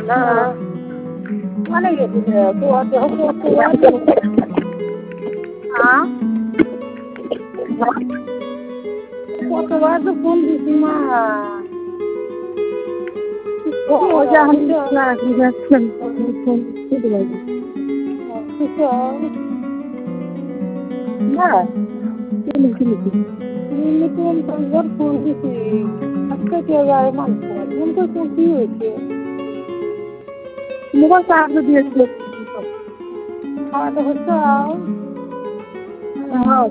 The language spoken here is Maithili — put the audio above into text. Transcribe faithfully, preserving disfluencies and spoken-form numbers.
हाँ mana gitu deh, tua tua tua tua ah, tua tua itu pun di sini हो जाए ना रिएक्शन फोन छूट गई bisa, ना ini ini ini pun transfer pun di sini, apa kerja mana, ini tuh pun sih, मुझे साथ दिए थे ada besar, हाँ